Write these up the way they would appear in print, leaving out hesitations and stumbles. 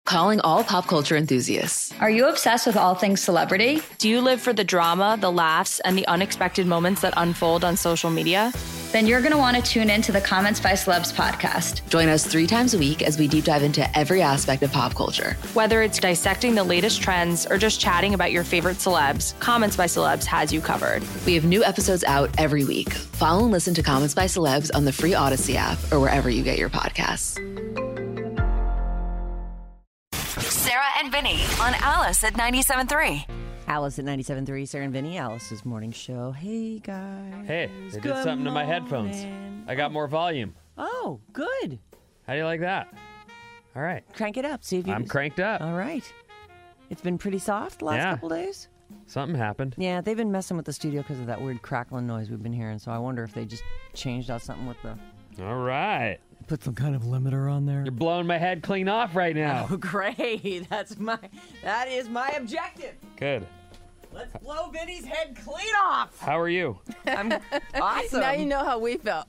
Calling all pop culture enthusiasts. Are you obsessed with all things celebrity? Do you live for the drama, the laughs, and the unexpected moments that unfold on social media? Then you're going to want to tune in to the Comments by Celebs podcast. Join us 3 times a week as we deep dive into every aspect of pop culture. Whether it's dissecting the latest trends or just chatting about your favorite celebs, Comments by Celebs has you covered. We have new episodes out every week. Follow and listen to Comments by Celebs on the free Odyssey app or wherever you get your podcasts. Sarah and Vinny on Alice at 97.3. Alice at 97.3, Sarah and Vinny, Alice's morning show. Hey, guys. Hey, they did something to my headphones. I got more volume. Oh, good. How do you like that? All right. Crank it up. See if you. I'm cranked up. All right. It's been pretty soft the last Yeah. couple days. Something happened. Yeah, they've been messing with the studio because of that weird crackling noise we've been hearing. So I wonder if they just changed out something with the. All right. Put some kind of limiter on there. You're blowing my head clean off right now. Oh, great. That is my objective. Good. Let's blow Vinny's head clean off. How are you? I'm awesome. Now you know how we felt.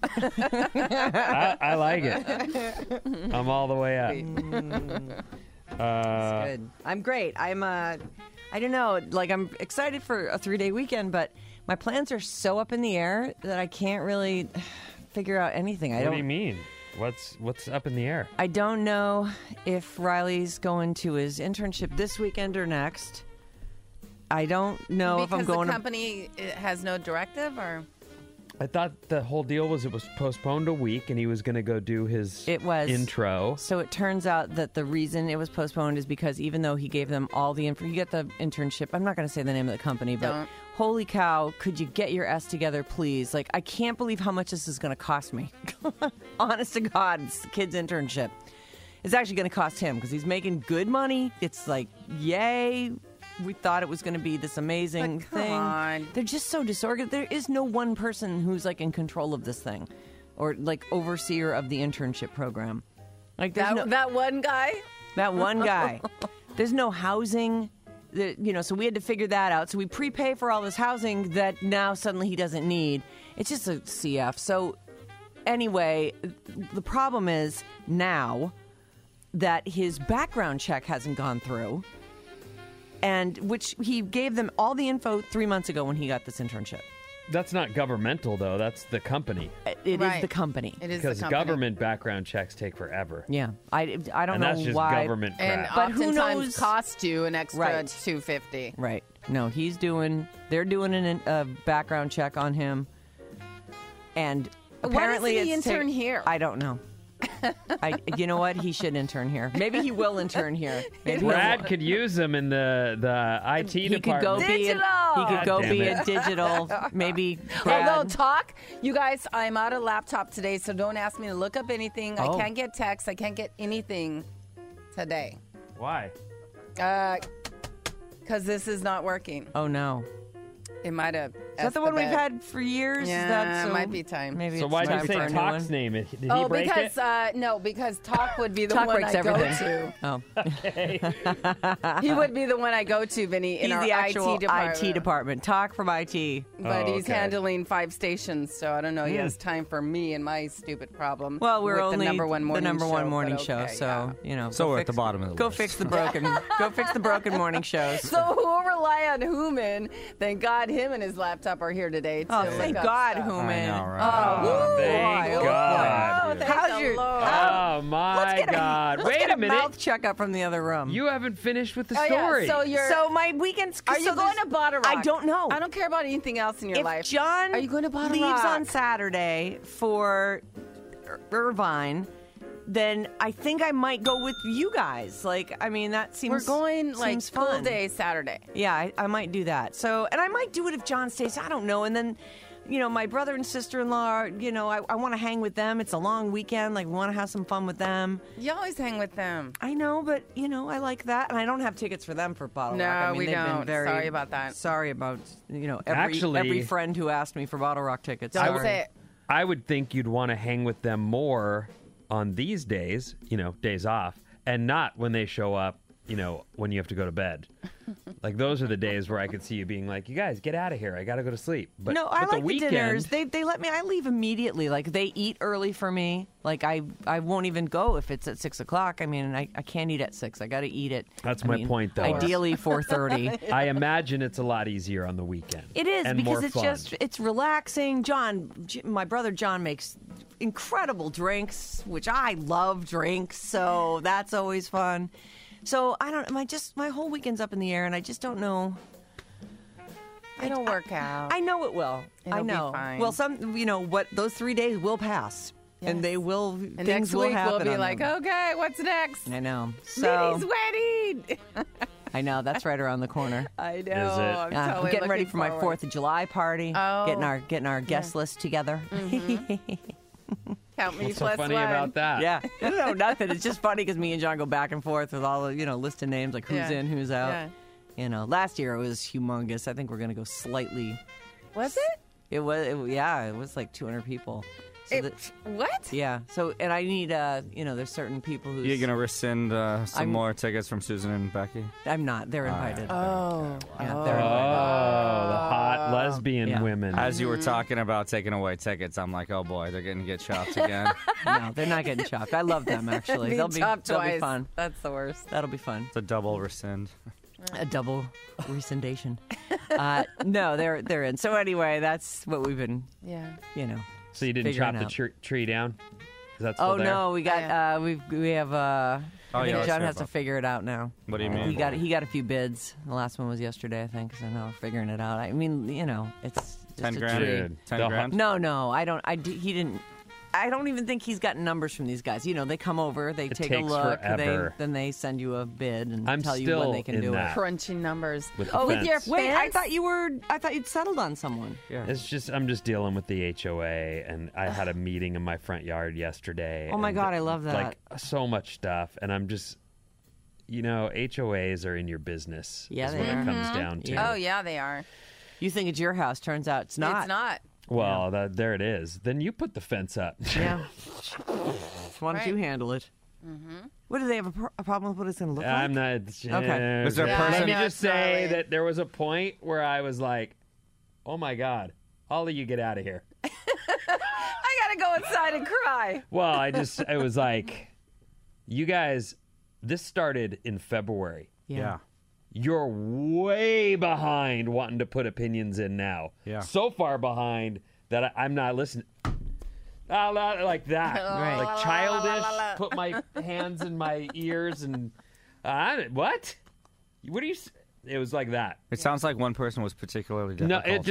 I like it. I'm all the way up. Good. I'm great. I don't know, like I'm excited for a 3-day weekend, but my plans are so up in the air that I can't really figure out anything. What do you mean? What's up in the air? I don't know if Riley's going to his internship this weekend or next. I don't know if I'm going because the company has no directive, or I thought the whole deal was it was postponed a week and he was going to go do his intro. So it turns out that the reason it was postponed is because even though he gave them all the info, you get the internship. I'm not going to say the name of the company, but holy cow, could you get your S together, please? Like, I can't believe how much this is going to cost me. Honest to God, it's the kid's internship. It's actually going to cost him because he's making good money. It's like, yay. We thought it was going to be this amazing thing. On. They're just so disorganized. There is no one person who's like in control of this thing, or like overseer of the internship program. Like that one guy. That one guy. There's no housing. So we had to figure that out. So we prepay for all this housing that now suddenly he doesn't need. It's just a CF. So anyway, the problem is now that his background check hasn't gone through. And which he gave them all the info 3 months ago when he got this internship. That's not governmental, though. That's the company. It is the company. It is because the company. government background checks take forever. Yeah, I don't and know that's just why. government crap. And But who oftentimes knows? cost you an extra Right. $250. Right. No, they're doing a background check on him. And apparently Why doesn't he it's intern here? I don't know. You know what? He should intern here. Maybe he will intern here. Maybe Brad could use him in the IT he department. could go be a digital. Maybe Brad. Although talk, you guys, I'm out of laptop today, so don't ask me to look up anything. I can't get text. I can't get anything today. Why? Because this is not working. Oh no. It might have. Is that the one we've had for years? Yeah, it might be time. Maybe So it's why did time you for say a new Talk's one? name? Did he break because it? no, because Talk would be the Talk one breaks I everything. go Oh. to. He would be the one I go to, Vinny, in He's our the actual IT department. Talk from IT. But he's okay. handling 5 stations, so I don't know. He has time for me and my stupid problem. Well, we're with only the number one morning show, but okay, so you know. So go we're fix- at the bottom of the Go list. fix the broken. Go fix the broken morning shows. So who'll rely on Human? Thank God him and his laptop are here today. To Oh, look thank up God, stuff. Human. I know, right? Oh, Thank boy. God. Oh, thank How's the your- Lord. Oh, my God. Let's Wait get a minute. mouth checkup from the other room. You haven't finished with the Oh, yeah, story. so my weekends. Are you going to Bottle Rock? I don't know. I don't care about anything else in your If life. John Are you going to Bottle leaves Rock? on Saturday for Irvine, then I think I might go with you guys. Like, I mean, that seems We're going like seems full fun. day Saturday. Yeah, I might do that. So, and I might do it if John stays. I don't know. And then, my brother and sister-in-law, I want to hang with them. It's a long weekend. Like, we want to have some fun with them. You always hang with them. I know, but, I like that. And I don't have tickets for them for Bottle No, Rock. I mean, we they've don't. Been very Sorry about that. Sorry about, Actually- every friend who asked me for Bottle Rock tickets. Don't Sorry. say it. I would think you'd want to hang with them more on these days, days off, and not when they show up, when you have to go to bed. Like those are the days where I could see you being like, "You guys, get out of here! I got to go to sleep." But no, I like the dinners. They let me. I leave immediately. Like they eat early for me. Like I won't even go if it's at 6 o'clock. I mean, I can't eat at 6. I got to eat it. That's my point, though. Ideally 4:30. I imagine it's a lot easier on the weekend. It is and because more it's fun. it's relaxing. My brother John makes incredible drinks, which I love drinks, so that's always fun. So my whole weekend's up in the air, and I just don't know. It'll work out. I know it will. It'll I know. be fine. Well, those 3 days will pass, and they will. And things next will week happen we'll be on like, them. okay, what's next? I know. So Minnie's wedding. I know that's right around the corner. I know. Is it? I'm totally getting ready looking for my forward. 4th of July party. Oh. Getting our guest list together. Count me What's so plus funny one. about that? Yeah, no, nothing. It's just funny because me and John go back and forth with all the list of names, like who's Yeah. in, who's out. Yeah. Last year it was humongous. I think we're gonna go slightly. Was it? It was like 200 people. So What? yeah. So and I need there's certain people who You're gonna rescind some I'm- more tickets from Susan and Becky. I'm not. They're invited. Oh. Yeah, Oh, they're invited. the hot lesbian Yeah. women. As you were talking about taking away tickets, I'm like, oh boy, they're gonna get chopped again. No, they're not getting chopped. I love them actually. Being chopped they'll be twice. fun. That's the worst. That'll be fun. It's a double rescind. A double rescindation. No, they're in. So anyway, that's what we've been. Yeah. So you didn't figuring chop the out. tree down? Is that still Oh there? no, we got we have I think yeah, John let's has to go. figure it out now. What do you mean? He got a few bids. The last one was yesterday, I think. So now we're figuring it out. I mean, it's just 10 a grand? tree. Dude, 10 the- grand? No, I don't. He didn't. I don't even think he's gotten numbers from these guys. They come over, they take a takes look, forever. then they send you a bid and I'm tell you when still they can in do that. it. Crunching numbers. With the with your fence. Wait, I fence? thought you'd settled on someone. Yeah. I'm just dealing with the HOA, and I had a meeting in my front yard yesterday. Oh my and God, I love that. Like so much stuff, and I'm just, HOAs are in your business. Yeah, is they what are. it comes down to. Oh yeah, they are. You think it's your house? Turns out it's not. It's not. Well, there it is. Then you put the fence up. Yeah. Why don't you Right. handle it? What do they have a problem with what it's going to look like? I'm not. Okay. Was there a Yeah, person- Let me I know, just it's say gnarly. that there was a point where I was like, "Oh my God, all of you get out of here." I gotta go inside and cry. Well, it was like, you guys. This started in February. Yeah. You're way behind wanting to put opinions in now. Yeah. So far behind that I'm not listening. Like that. Right. Like childish. Put my hands in my ears and what? What do you? It was like that. It sounds like one person was particularly No, difficult.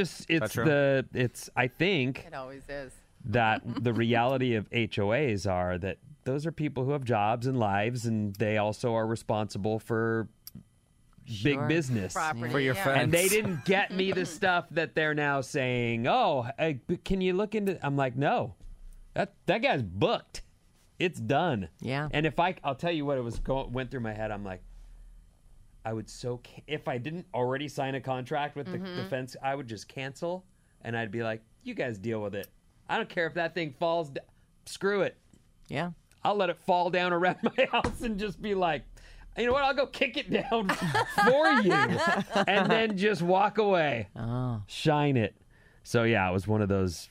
I think It always is. that the reality of HOAs are that those are people who have jobs and lives, and they also are responsible for big Sure. business. Property. For your yeah. fence. And they didn't get me the stuff that they're now saying, "Oh, can you look into?" I'm like, "No, that guy's booked. It's done." Yeah. And I'll tell you what went through my head. I'm like, I would if I didn't already sign a contract with the fence, I would just cancel, and I'd be like, "You guys deal with it. I don't care if that thing falls. Screw it. Yeah. I'll let it fall down around my house and just be like, you know what? I'll go kick it down for you, and then just walk away. Oh. Shine it." So yeah, it was one of those,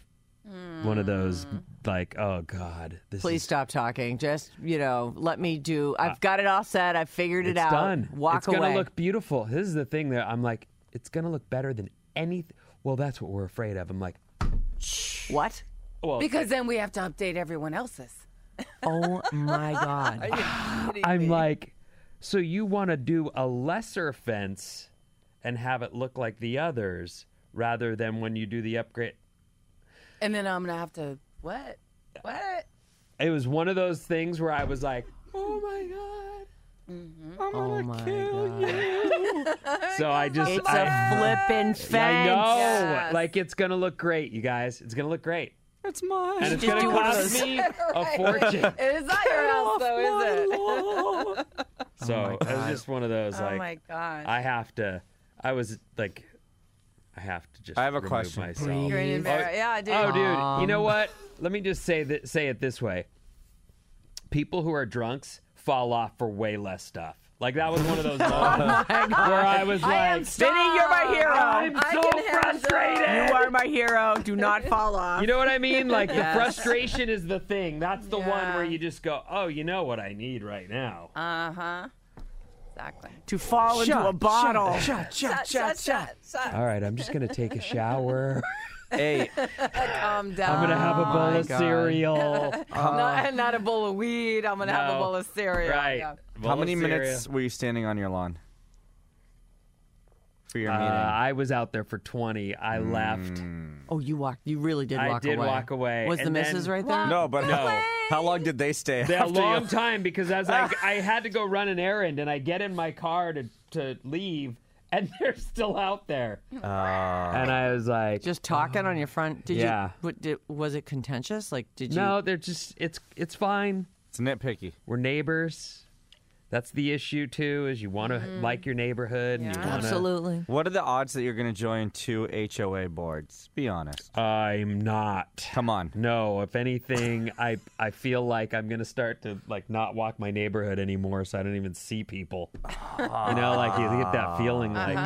like, oh God, Please stop talking. Just, let me do. I've got it all set. I've figured it It's out. done. Walk it's away. gonna look beautiful. This is the thing that I'm like, it's gonna look better than anything. Well, that's what we're afraid of. I'm like, What? well, Because then we have to update everyone else's. Oh my God. I'm like, so you want to do a lesser fence and have it look like the others rather than when you do the upgrade. And then I'm gonna have to what? It was one of those things where I was like, oh my God. Oh my God. So I just, It's a flippin' fence. I know. Yes. Like, it's going to look great, you guys. It's going to look great. It's mine. And it's Just going to do one of cost those- me a fortune. It is not your house though, is it? So it was just one of those, Oh like, my gosh. I have to just I have a remove question. myself. You're in embarrassed. Yeah, dude. Oh, dude, you know what? Let me just say it this way. People who are drunks fall off for way less stuff. Like, that was one of those moments where I was like, Vinny, you're my hero. I'm so frustrated. You are my hero. Do not fall off. You know what I mean? Like, the frustration is the thing. That's the one where you just go, oh, you know what I need right now. Uh-huh. Exactly. To fall into a bottle. Shut. All right, I'm just going to take a shower. Hey, Calm down. I'm going to have a bowl of God. cereal. Not a bowl of weed. I'm going to have a No. bowl of cereal. Right. Yeah. Bowl how of many cereal. minutes were you standing on your lawn for your meeting? I was out there for 20. I left. Oh, you walked. You really did I walk did away. walk away. Was the And missus then- right there? No, but No. how long did they stay? A after long you? time, because as I had to go run an errand, and I get in my car to leave, and they're still out there. And I was like, Just talking on your front. Did Yeah. was it contentious? Like, did you? no, they're just, it's fine. It's nitpicky. We're neighbors. That's the issue, too, is you want to like your neighborhood. And you wanna, Absolutely. What are the odds that you're going to join 2 HOA boards? Be honest. I'm not. Come on. No, if anything, I feel like I'm going to start to, like, not walk my neighborhood anymore so I don't even see people. You know, like, you get that feeling like,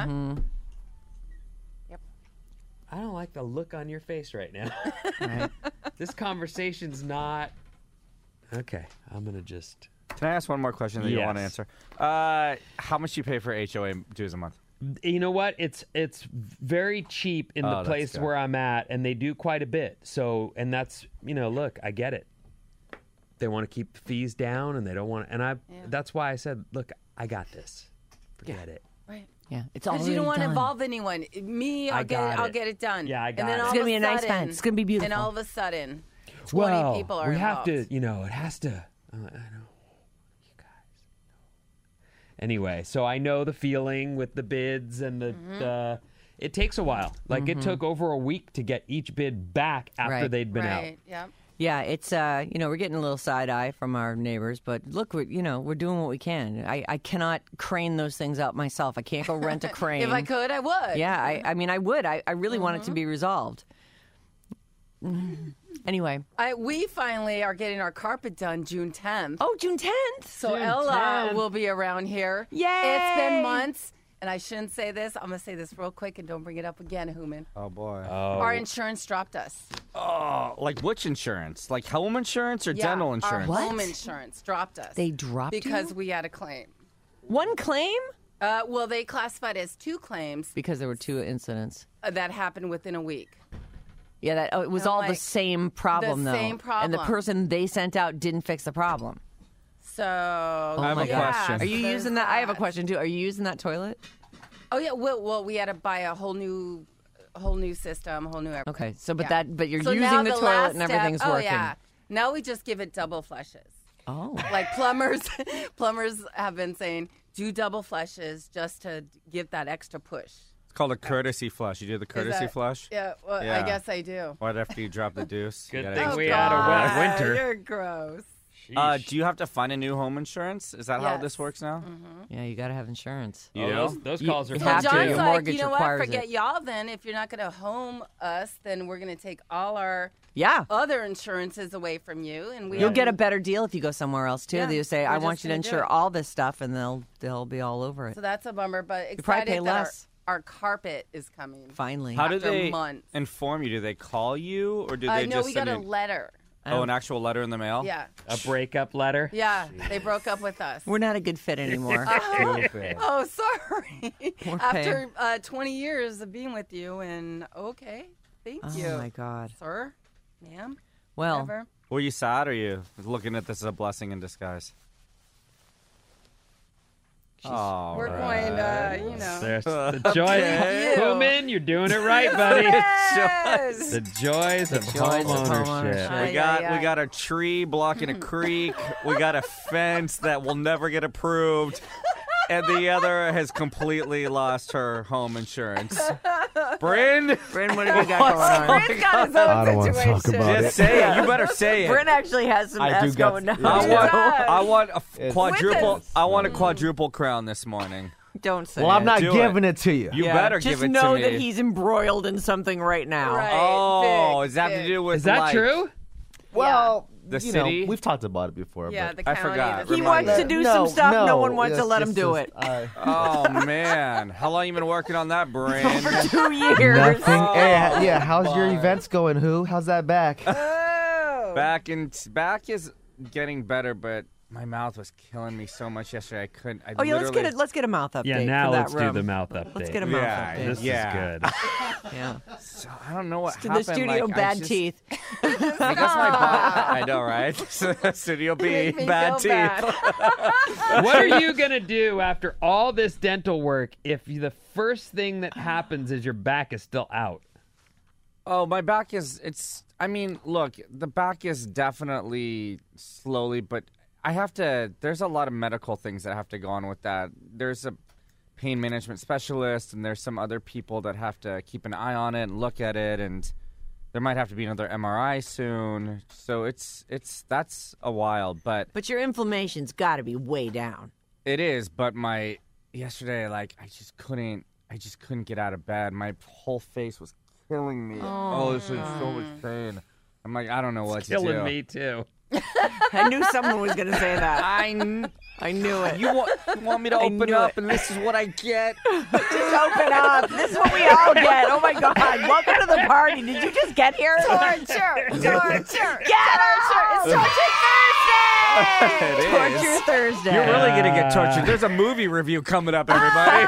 Yep. I don't like the look on your face right now. This conversation's not... Okay, I'm going to just... Can I ask one more question that you want to Yes. answer? How much do you pay for HOA dues a month? You know what? It's very cheap in the that's place good. where I'm at, and they do quite a bit. So, and that's, you know, look, I get it. They want to keep the fees down, and they don't want to, and that's why I said, look, I got this. Forget it. Right. Yeah, it's all. Because you don't want to involve anyone. Me, I'll get it done. Yeah, I got and then it. all It's gonna of be a nice sudden- fence. It's gonna be beautiful. And all of a sudden, 20 Well, people are we involved. have to, you know, it has to. I know. You guys know. Anyway, so I know the feeling with the bids and the. It takes a while. Like it took over a week to get each bid back after Right. they'd been out. Right. Yep. Yeah, it's you know, we're getting a little side eye from our neighbors, but look, we're doing what we can. I cannot crane those things out myself. I can't go rent a crane. If I could, I would. Yeah, I mean, I would. I really want it to be resolved. Anyway. We finally are getting our carpet done June 10th. Oh, June 10th. So June Ella 10th. will be around here. Yay! It's been months, and I shouldn't say this. I'm going to say this real quick and don't bring it up again, Hooman. Oh, boy. Our insurance dropped us. Oh, like which insurance? Like home insurance or dental insurance? Our home insurance dropped us. They dropped because you? we had a claim. One claim? Well, they classified it as 2 claims Because there were 2 incidents. that happened within a week. Yeah, that it was No, all like, the same problem, the though. same And the problem. person they sent out didn't fix the problem. So I have a yeah, question. Are you there's using that? I have a that. question, too. Are you using that toilet? Oh yeah, well, we had to buy a whole new system, a whole new everything. Okay, so Yeah. but you're So now using the last toilet and step- everything's oh, working. Yeah. Now we just give it double flushes. Oh. Like plumbers have been saying, do double flushes just to give that extra push. It's called a courtesy flush. You do the courtesy that- flush? Yeah, well, Yeah. I guess I do. Right after you drop the deuce. Good You thing gotta- we had a wet God, winter. You're gross. Do you have to find a new home insurance? Is that how Yes. this works now? Yeah, you got to have insurance. You Oh, do? those You- calls are you So have to. John's Your like, mortgage you know what? requires Forget it. y'all then. If you're not going to home us, then we're going to take all our Yeah. other insurances away from you. And we You'll get a better deal if you go somewhere else, too. Yeah, They say, we're I just want you to gonna do insure it. all this stuff, and they'll be all over it. So that's a bummer, but You probably pay excited that less. our carpet is coming. Finally. How do After they months. inform you? Do they call you or do they No, just we send got a you letter. an actual letter in the mail? Yeah. a breakup letter. Yeah, they broke up with us. We're not a good fit anymore. Oh, sorry. We're After 20 years of being with you, and okay, thank you. Oh, my God. Sir, ma'am, Well, whatever. Were you sad or are you looking at this as a blessing in disguise? Oh, We're going, you know. There's the joy. Okay. Hooman, you're doing it right, buddy. Yes! The joys of joys of homeownership. homeownership. We got a tree blocking a creek. We got a fence that will never get approved. And the other has completely lost her home insurance. Bryn, Bryn, what have you got going on? Bryn's got his I own don't want to talk situation. about just it. say it. You better say it. Bryn actually has some I do S got- going down. yeah. I want a It's- quadruple. With I want a quadruple crown this morning. Don't say Well, I'm it. not Do giving it to you. You Yeah, better just give it know to me. that he's embroiled in something right now. Right. Oh, Big, does that have to big. do with Is that like- true? Well, The you city? know, we've talked about it before. Yeah, but the I county. forgot. the He Remind wants me. to do some stuff. No one wants to it's let him just do this- it. Oh man, how long you been working on that, Brand? For 2 years. Nothing. Hey, yeah, how's your events going? Who? How's that back? Oh. Back is getting better, but my mouth was killing me so much yesterday. I couldn't. I Oh yeah, literally- let's get a mouth update. Yeah, now for that let's room. do the mouth update. Let's get a mouth Yeah, update. This Yeah. is good. Yeah. So, I don't know what To happened. the studio, like, I bad just- teeth. Because my body, I know, right? Studio B, Make me bad feel teeth. bad. What are you gonna do after all this dental work if the first thing that happens is your back is still out? Oh, my back is. I mean, look, the back is definitely slowly, but I have to. There's a lot of medical things that have to go on with that. There's a pain management specialist, and there's some other people that have to keep an eye on it and look at it, and there might have to be another MRI soon. So that's a while, but But your inflammation's got to be way down. it is. But yesterday, like I just couldn't get out of bed. My whole face was killing me. Oh, this is so much pain. I'm like, I don't know what to do. Killing me too. I knew someone was going to say that. I knew it. You want me to I open knew up, it. and this is what I get. Just open up. This is what we all get. Oh my God. Welcome to the party. Did you just get here? Torture. Get out. It's Torture Thursday. It is. Torture Thursday. You're really gonna get tortured. There's a movie review coming up, everybody.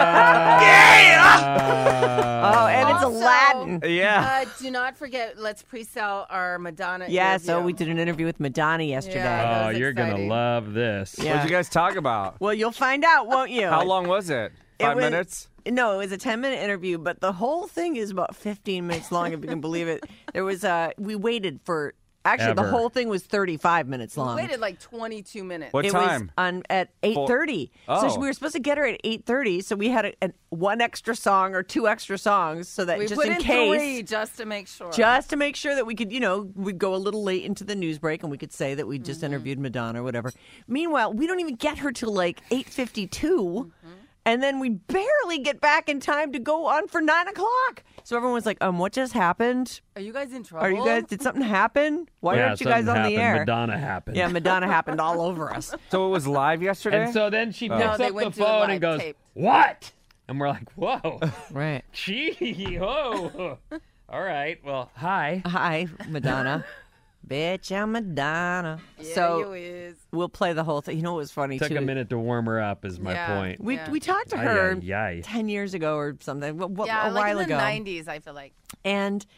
Oh, and it's Also, Aladdin. Yeah. Do not forget, let's pre-sell our Madonna Yeah, so interview. we did an interview with Madonna yesterday. Yeah. Oh, was you're gonna exciting. love this. Yeah. What'd you guys talk about? Well, you'll find out, won't you? How long was it? 5 was- minutes? No, it was a 10-minute interview, but the whole thing is about 15 minutes long, if you can believe it. There was we waited for, actually, the Ever. whole thing was 35 minutes We long. waited like 22 minutes. What It time? was at 8:30. Oh. So we were supposed to get her at 8:30, so we had one extra song or two extra songs so that We just put in in case. 3 just to make sure. Just to make sure that we could, we'd go a little late into the news break and we could say that we just interviewed Madonna or whatever. Meanwhile, we don't even get her till like 8:52, and then we barely get back in time to go on for 9 o'clock. So everyone was like, what just happened? Are you guys in trouble? Are you guys, did something happen? Why aren't you guys something on the happened. air? Madonna happened. Yeah, Madonna happened all over us. So it was live yesterday? And so then she No, picks they up went the to a phone live and goes, tape. "What?" And we're like, "Whoa, Right. gee, whoa." All right. Well, hi. Hi, Madonna. Bitch, I'm Madonna. Yeah, so you is. we'll play the whole thing. You know what was funny, Took too? a minute to warm her up. Is my Yeah. point. We Yeah. we talked to Ay, her ay, ay. 10 years ago or something, Yeah, a like while in the ago. 90s, I feel like. And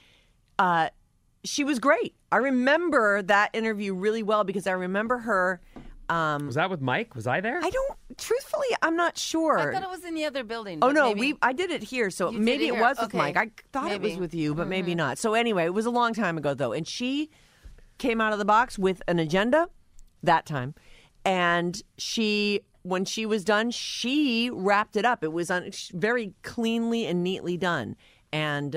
she was great. I remember that interview really well because I remember her. Was that with Mike? Was I there? Truthfully, I'm not sure. I thought it was in the other building. Oh but no, maybe. I did it here, so You did maybe it it here. was with Okay. Mike. I thought it was Maybe. with you, but maybe not. So anyway, it was a long time ago though, and she came out of the box with an agenda that time, and when she was done, she wrapped it up. It was very cleanly and neatly done, and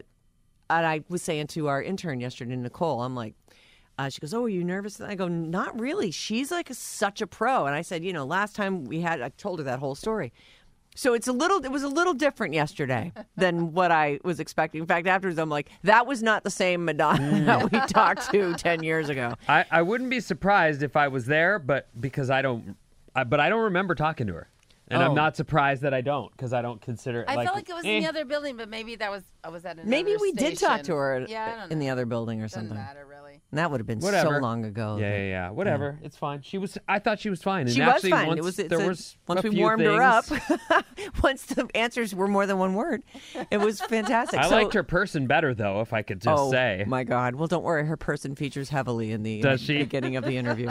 I was saying to our intern yesterday, Nicole, I'm like. She goes, "Oh, are you nervous?" And I go, "Not really. She's like such a pro." And I said, last time I told her that whole story. So it was a little different yesterday than what I was expecting. In fact, afterwards, I'm like, that was not the same Madonna that we talked to 10 years ago. I wouldn't be surprised if I was there, but because I don't remember talking to her. And I'm not surprised that I don't, because I don't consider it I like... felt like it was in the other building, but maybe I was at another Maybe we did talk station. to her Yeah, I don't in know. the other building or Doesn't something. matter, really. And that would have been Whatever. so long ago. Yeah. Whatever. It's fine. I thought she was fine. And She was actually, fine. Once Once a we few warmed her up, things- once the answers were more than one word, it was fantastic. I So- liked her person better, though, if I could just say. Oh, my God. Well, don't worry. Her person features heavily in the Does she? beginning of the interview.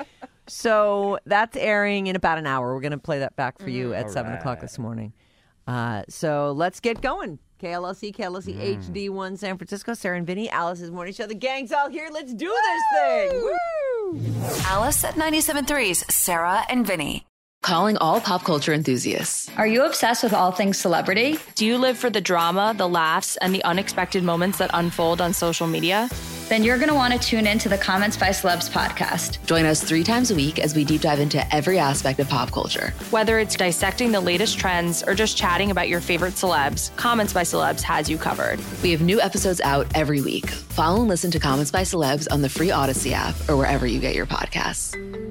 So that's airing in about an hour. We're going to play that back for you at 7 o'clock this morning. So let's get going. KLLC HD1 San Francisco. Sarah and Vinny, Alice's Morning Show. The gang's all here. Let's do this thing. Woo! Alice at 97.3's Sarah and Vinny. Calling all pop culture enthusiasts. Are you obsessed with all things celebrity? Do you live for the drama, the laughs, and the unexpected moments that unfold on social media? then you're going to want to tune in to the Comments by Celebs podcast. Join us 3 times a week as we deep dive into every aspect of pop culture. Whether it's dissecting the latest trends or just chatting about your favorite celebs, Comments by Celebs has you covered. We have new episodes out every week. Follow and listen to Comments by Celebs on the free Odyssey app or wherever you get your podcasts.